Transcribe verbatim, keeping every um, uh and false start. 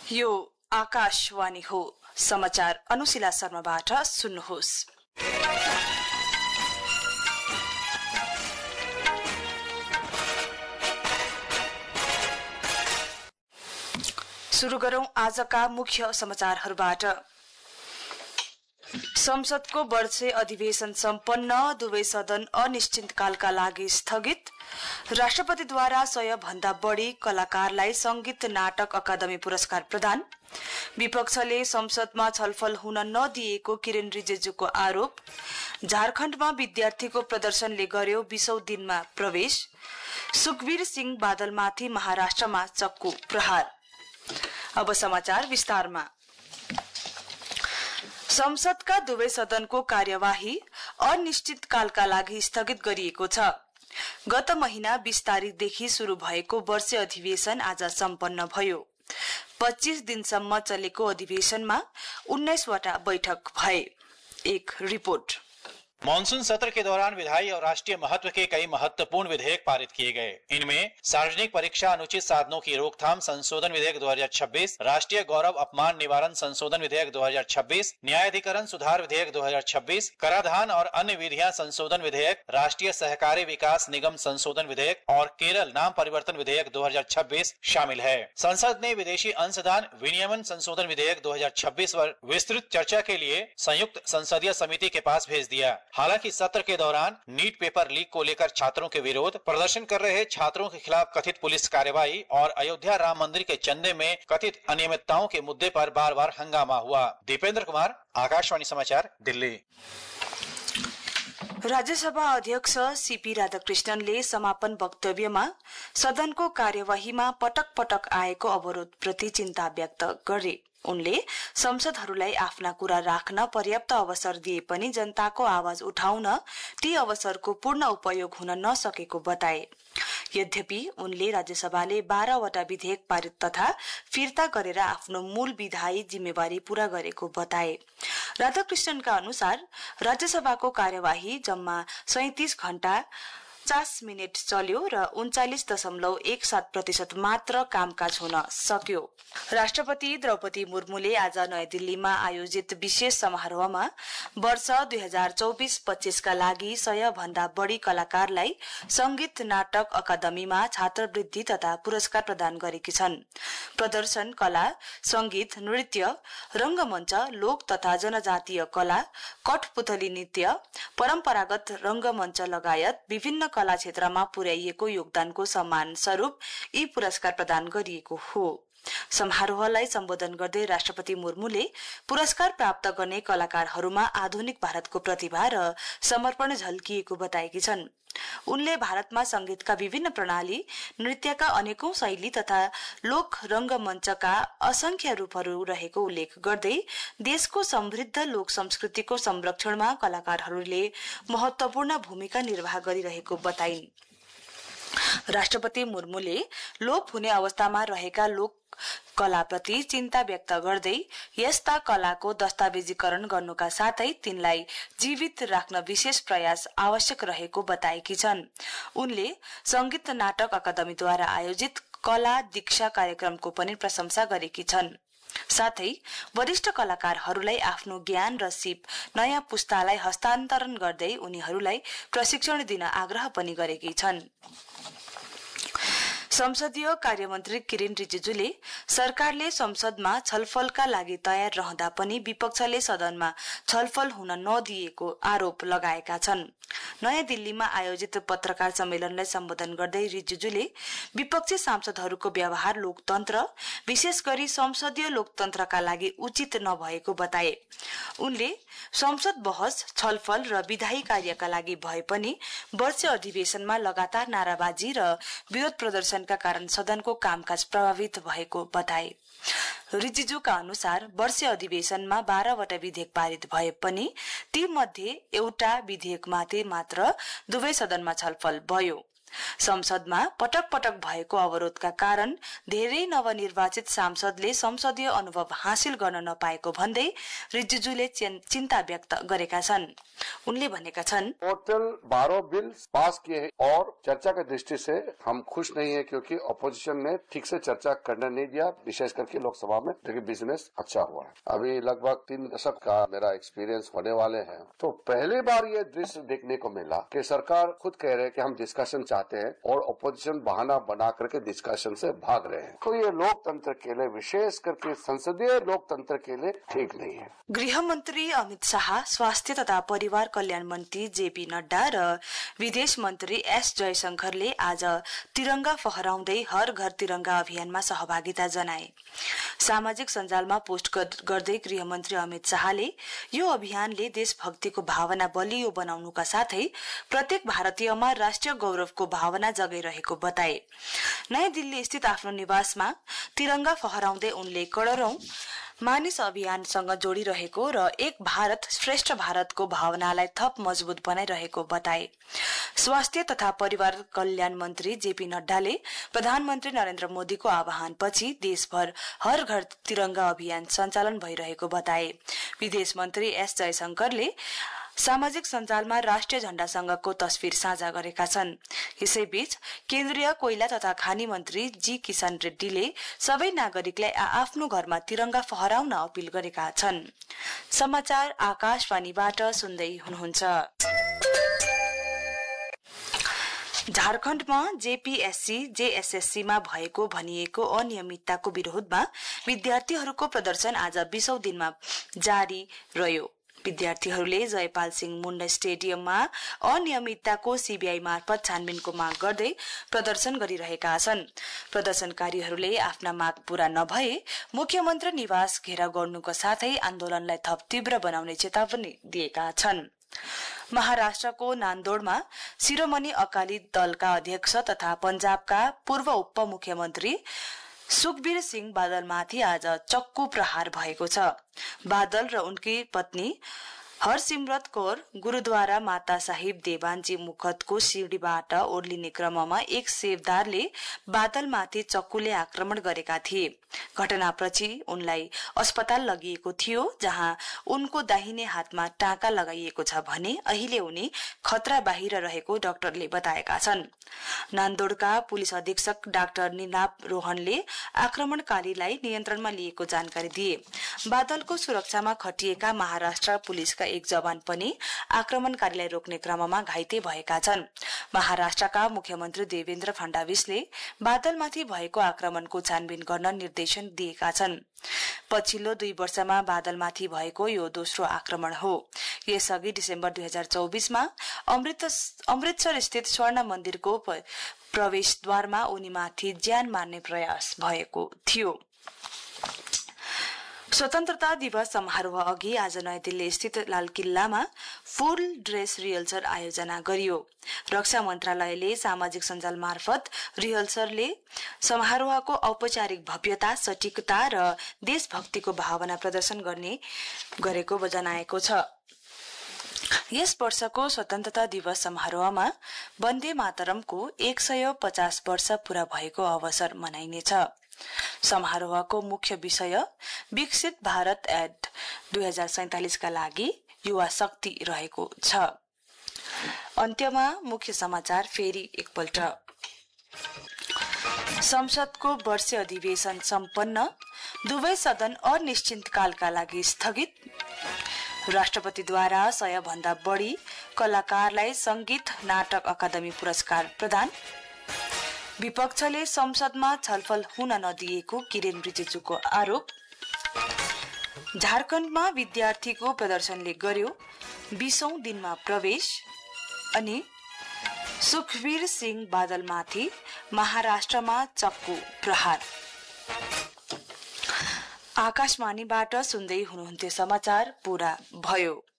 यो आकाशवाणी हो। समाचार अनुशिला शर्माबाट सुन्नुहोस्। सुरु गरौं आजका मुख्य समाचारहरूबाट। संसदको वर्षे अधिवेशन सम्पन्न, दुवै सदन अनिश्चितकालका लागि स्थगित। राष्ट्रपतिद्वारा सय भन्दा बढ़ी कलाकारलाई संगीत नाटक अकादमी पुरस्कार प्रदान। विपक्षले संसदमा छलफल हुन नदिएको किरेन रिजिजुको आरोप। झारखण्डमा विद्यार्थीको प्रदर्शनले गर्यो बीसौं दिनमा प्रवेश। सुखबीर सिंह बादलमाथि महाराष्ट्रमा चक्कु प्रहार। अब समाचार विस्तारमा। संसदका दुवै सदनको कार्यवाही अनिश्चितकालका लागि स्थगित गरिएको छ। गत महिना बीस तारिकदेखि शुरू भएको वर्षीय अधिवेशन आज सम्पन्न भयो। पच्चीस दिनसम्म चलेको अधिवेशनमा उन्नाइसवटा बैठक भए। एक रिपोर्ट। मानसून सत्र के दौरान विधायी और राष्ट्रीय महत्व के कई महत्वपूर्ण विधेयक पारित किए गए। इनमें सार्वजनिक परीक्षा अनुचित साधनों की रोकथाम संशोधन विधेयक दो हजार छब्बीस, राष्ट्रीय गौरव अपमान निवारण संशोधन विधेयक दो हजार छब्बीस, न्यायाधिकरण सुधार विधेयक दो हजार छब्बीस, कराधान और अन्य विधियां संशोधन विधेयक, राष्ट्रीय सहकारी विकास निगम संशोधन विधेयक और केरल नाम परिवर्तन विधेयक दो हजार छब्बीस शामिल है। संसद ने विदेशी अंशदान विनियमन संशोधन विधेयक दो हजार छब्बीस पर विस्तृत चर्चा के लिए संयुक्त संसदीय समिति के पास भेज दिया। हालांकि सत्र के दौरान नीट पेपर लीक को लेकर छात्रों के विरोध, प्रदर्शन कर रहे छात्रों के खिलाफ कथित पुलिस कार्रवाई और अयोध्या राम मंदिर के चंदे में कथित अनियमितताओं के मुद्दे पर बार बार हंगामा हुआ। दीपेंद्र कुमार, आकाशवाणी समाचार, दिल्ली। राज्यसभा अध्यक्ष सीपी राधाकृष्णनले समापन वक्तव्यमा सदनको कार्यवाहीमा पटक पटक आएको अवरोधप्रति चिन्ता व्यक्त गरे। उनले संसदहरूलाई आफ्ना कुरा राख्न पर्याप्त अवसर दिए पनि जनताको आवाज उठाउन ती अवसरको पूर्ण उपयोग हुन नसकेको बताए। यद्यपि उनले राज्यसभाले बाह्रवटा विधेयक पारित तथा फिर्ता गरेर आफ्नो मूल विधायी जिम्मेवारी पूरा गरेको बताए। राधाकृष्णनका अनुसार राज्यसभाको कार्यवाही जम्मा सैंतीस घण्टा पचास मिनट चल्यो र उन्चालिस दशमलव एक सात प्रतिशत मात्र कामकाज हुन सक्यो। राष्ट्रपति द्रौपदी मुर्मुले आज नयाँ दिल्लीमा आयोजित विशेष समारोहमा वर्ष दुई हजार चौबीस पच्चीसका लागि सय भन्दा बढ़ी कलाकारलाई संगीत नाटक अकादमीमा छात्रवृत्ति तथा पुरस्कार प्रदान गरेकी छन्। प्रदर्शन कला, संगीत, नृत्य, रंगमञ्च, लोक तथा जनजातीय कला, कठपुतली नृत्य, परम्परागत रंगमञ्च लगायत विभिन्न कला क्षेत्रमा पुर्याइएको योगदानको सम्मान स्वरूप यी पुरस्कार प्रदान गरिएको हो। समारोहलाई सम्बोधन गर्दै राष्ट्रपति मुर्मुले पुरस्कार प्राप्त गर्ने कलाकारहरूमा आधुनिक भारतको प्रतिभा र समर्पण झल्किएको बताएकी छन्। उनले भारतमा संगीतका विभिन्न प्रणाली, नृत्यका अनेकौं शैली तथा लोक रंगमञ्चका असंख्य रूपहरू रहेको उल्लेख गर्दै देशको समृद्ध लोक संस्कृतिको संरक्षणमा कलाकारहरूले महत्वपूर्ण भूमिका निर्वाह गरिरहेको बताइन्। राष्ट्रपति मुर्मुले लोप हुने अवस्थामा रहेका लोक कलाप्रति चिन्ता व्यक्त गर्दै यस्ता कलाको दस्तावेजीकरण गर्नुका साथै तिनलाई जीवित राख्न विशेष प्रयास आवश्यक रहेको बताएकी छन्। उनले संगीत नाटक अकादमीद्वारा आयोजित कला दीक्षा कार्यक्रमको पनि प्रशंसा गरेकी छन्। साथै वरिष्ठ कलाकारहरूलाई आफ्नो ज्ञान र सिप नयाँ पुस्तालाई हस्तान्तरण गर्दै उनीहरूलाई प्रशिक्षण दिन आग्रह पनि गरेकी छन्। संसदीय कार्यमन्त्री किरेन रिजिजुले सरकारले संसदमा छलफलका लागि तयार रहँदा पनि विपक्षले सदनमा छलफल हुन नदिएको आरोप लगाएका छन्। नयाँ दिल्लीमा आयोजित पत्रकार सम्मेलनलाई सम्बोधन गर्दै रिजिजुले विपक्षी सांसदहरूको व्यवहार लोकतन्त्र, विशेष गरी संसदीय लोकतन्त्रका लागि उचित नभएको बताए। उनले संसद बहस, छलफल र विधायी कार्यका लागि भए पनि वर्षीय अधिवेशनमा लगातार नाराबाजी र विरोध प्रदर्शनका कारण सदनको कामकाज प्रभावित भएको बताए। रिजिजुका अनुसार वर्षीय अधिवेशनमा बाह्रवटा विधेयक पारित भए पनि ती मध्ये एउटा विधेयकमाथि मात्र दुवै सदनमा छलफल भयो। संसदमा पटक पटक भएको अवरोधका कारण धेरै नवनिर्वाचित सांसदले संसदीय अनुभव हासिल गर्न नपाएको भन्दै रिजिजुले चिन्ता व्यक्त गरेका छन्। उनले भनेका छन्, टोटल बारह बिल पास किए हैं और चर्चा की दृष्टि से हम खुश नहीं है क्योंकि अपोजिशन ने ठीक से चर्चा करने नहीं दिया, विशेष करके लोकसभा में, लेकिन बिजनेस अच्छा हुआ है। अभी लगभग तीन दशक का मेरा एक्सपीरियंस होने वाले हैं, तो पहली बार ये दृश्य देखने को मिला कि सरकार खुद कह रहे हैं कि हम डिस्कशन चाहते हैं और अपोजिशन बहाना बना करके डिस्कशन से भाग रहे हैं। तो ये लोकतंत्र के लिए, विशेष करके संसदीय लोकतंत्र के लिए ठीक नहीं है। गृह मंत्री अमित शाह, स्वास्थ्य तथा परिवार कल्याण मंत्री जेपी नड्डा र विदेश मंत्री एस जयशंकरले आज तिरंगा फहराउँदै हर घर तिरंगा अभियानमा सहभागिता जनाए। सामाजिक सञ्जालमा पोस्ट गर्दै गृहमन्त्री अमित शाहले यो अभियानले देशभक्तिको भावना बलियो बनाउनुका साथै प्रत्येक भारतीयमा राष्ट्रिय गौरवको भावना जगाइरहेको बताए। नयाँ दिल्ली स्थित आफ्नो निवासमा तिरंगा फहराउँदै उनले करोड़ौं मानिस अभियानसँग जोडिरहेको र एक भारत श्रेष्ठ भारतको भावनालाई थप मजबूत बनाइरहेको बताए। स्वास्थ्य तथा परिवार कल्याण मन्त्री जेपी नड्डाले प्रधानमन्त्री नरेन्द्र मोदीको आह्वानपछि देशभर हर घर तिरंगा अभियान सञ्चालन भइरहेको बताए। विदेश मन्त्री एस जयशंकरले सामाजिक सञ्जालमा राष्ट्रिय झण्डासँगको तस्विर साझा गरेका छन्। यसैबीच केन्द्रीय कोइला तथा खानी मन्त्री जी किशन रेड्डीले सबै नागरिकलाई आफ्नो घरमा तिरंगा फहराउन अपील गरेका छन्। समाचार आकाशवाणीबाट सुन्दै हुनुहुन्छ। झारखण्डमा जेपीएससी जेएसएससीमा भएको भनिएको अनियमितताको विरोधमा विद्यार्थीहरूको प्रदर्शन आज बीसौं दिनमा जारी रह्यो। विद्यार्थीहरूले जयपाल सिंह मुण्डा स्टेडियममा अनियमितताको सीबीआई मार्फत छानबिनको माग गर्दै प्रदर्शन गरिरहेका छन्। प्रदर्शनकारीहरूले आफ्ना माग पूरा नभए मुख्यमन्त्री निवास घेराउ गर्नुको साथै आन्दोलनलाई थप तीव्र बनाउने चेतावनी दिएका छन्। महाराष्ट्रको नान्दोडमा शिरोमणि अकाली दलका अध्यक्ष तथा पंजाबका पूर्व उपमुख्यमन्त्री सुखबीर सिंह बादलमाथि आज चक्कु प्रहार भएको छ। बादल र उनकी पत्नी हरसिमरत कौर गुरूद्वारा माता साहिब देवानजी मुखतको सिडीबाट ओर्लिने क्रममा एक सेवदारले बादलमाथि चक्कुले आक्रमण गरेका थिए। घटनापछि उनलाई अस्पताल लगिएको थियो, जहाँ उनको दाहिने हातमा टाँका लगाइएको छ भने अहिले उनी खतरा बाहिर रहेको डाक्टरले बताएका छन्। नान्दोडका पुलिस अधीक्षक डाक्टर निनाप रोहनले आक्रमणकारीलाई नियन्त्रणमा लिएको जानकारी दिए। बादलको सुरक्षामा खटिएका महाराष्ट्र पुलिसका एक जवान पनि आक्रमणकारीलाई रोक्ने क्रममा घाइते भएका छन्। महाराष्ट्रका मुख्यमन्त्री देवेन्द्र फडणवीसले बादलमाथि भएको आक्रमणको छानबिन गर्न निर्देशन दिएका छन्। पछिल्लो दुई वर्षमा बादलमाथि भएको यो दोस्रो आक्रमण हो। यसअघि डिसेम्बर दुई हजार चौबीसमा अमृतसर स्थित स्वर्ण मन्दिरको प्रवेशद्वारमा उनीमाथि ज्यान मार्ने प्रयास भएको थियो। स्वतन्त्रता दिवस समारोह अघि आज नयाँ दिल्ली स्थित लाल किल्लामा फुल ड्रेस रिहर्सल आयोजना गरियो। रक्षा मन्त्रालयले सामाजिक सञ्जाल मार्फत रिहर्सलले समारोहको औपचारिक भव्यता, सटीकता र देशभक्तिको भावना प्रदर्शन गर्ने गरेको जनाएको छ। यस वर्षको स्वतन्त्रता दिवस समारोहमा वन्दे मातरमको एक सय पचास वर्ष पूरा भएको अवसर मनाइनेछ। समारोहको मुख्य विषय विकसित भारत एड दुई हजार सैंतालीसका लागि युवा शक्ति रहेको छ। अन्त्यमा मुख्य समाचार फेरि एकपल्ट। संसदको वर्षीय अधिवेशन सम्पन्न, दुवै सदन अनिश्चितकालका लागि स्थगित। राष्ट्रपतिद्वारा सय भन्दा बढ़ी कलाकारलाई संगीत नाटक अकादमी पुरस्कार प्रदान। विपक्षले संसदमा छलफल हुन नदिएको किरेन रिजिजुको आरोप। झारखण्डमा विद्यार्थीको प्रदर्शनले गर्यो बीसौं दिनमा प्रवेश। अनि सुखबीर सिंह बादलमाथि महाराष्ट्रमा चक्कु प्रहार। आकाशवाणीबाट सुन्दै हुनुहुन्थ्यो समाचार पूरा भयो।